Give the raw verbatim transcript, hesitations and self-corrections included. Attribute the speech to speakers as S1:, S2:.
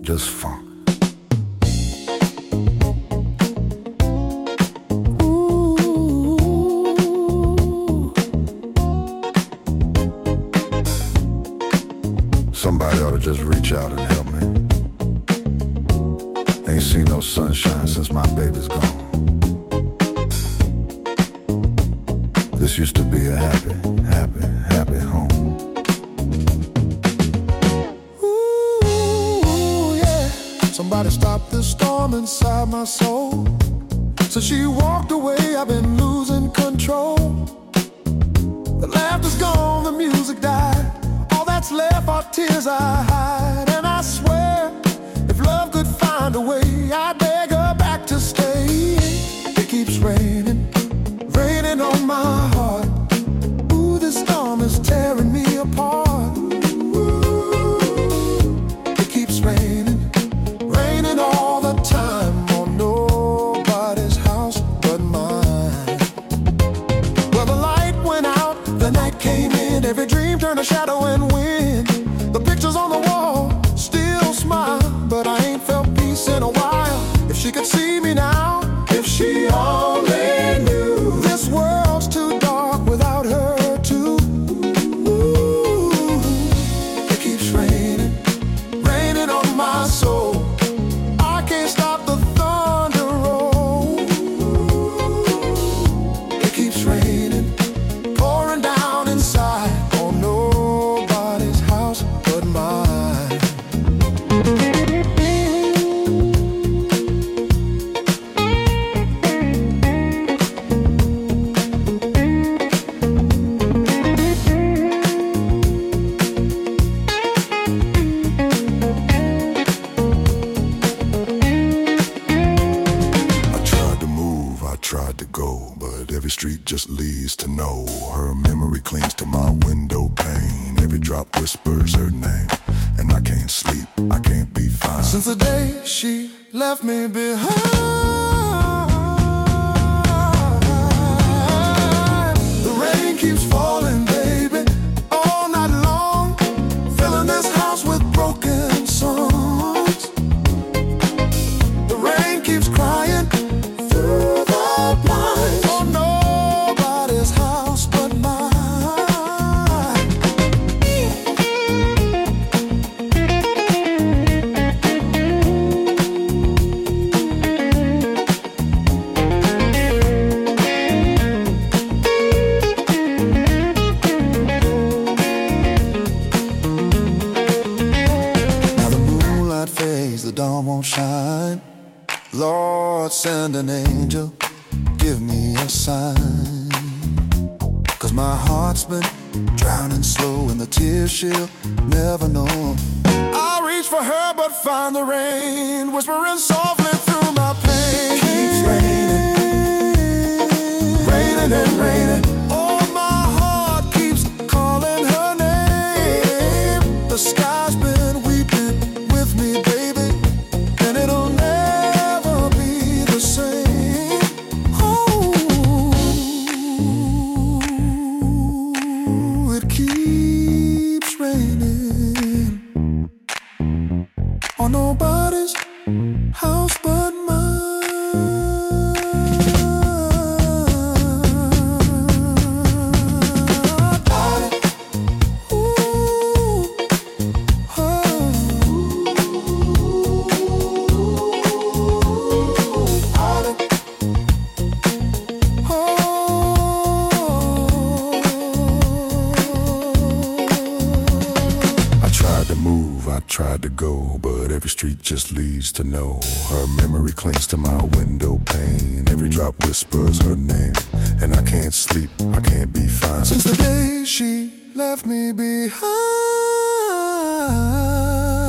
S1: just funk. Somebody ought to just reach out and help me. Ain't seen no sunshine since my baby's gone. This used to be a happy, happy, happy home.
S2: Ooh, yeah. Somebody stop this storm inside my soul. Since she walked away, I've been losing control. The laughter's gone, the music died. All that's left are tears I hide. And I swear, if love could find a way, I'd beg her back to stay. It keeps raining, raining on my heart. Ooh, this storm is tearing me apart. Ooh, it keeps raining, raining all the time on nobody's house but mine. Well, the light went out, the night came in. Every dream turned to shadow and wind. The pictures on the wall still smile, but I ain't felt peace in a while. If she could see me now, if she only knew, this world's too dark without her too. Ooh, it keeps raining, raining on my soul. I can't stop the thunder roll. It keeps raining, pouring down inside on nobody's house but mine. Tried to go, but every street just leads to know. Her memory clings to my window pane. Every drop whispers her name, and I can't sleep, I can't be fine. Since the day she left me behind, the rain keeps falling, baby, all night long, filling this house with broken songs. The rain keeps crying through for nobody's house but mine. Now the moonlight fades, the dawn won't shine. Lord, send an angel, give me a sign. Cause my heart's been drowning slow in the tears she'll never know. I'll reach for her but find the rain whispering softly through my pain. It keeps raining, raining and raining. Oh, my heart keeps calling her name. The sky's been weeping with me, baby, and it'll never be the same. Keeps raining on nobody's house but I tried to go, but every street just leads to know. Her memory clings to my window pane. Every drop whispers her name, and I can't sleep, I can't be fine. Since the day she left me behind.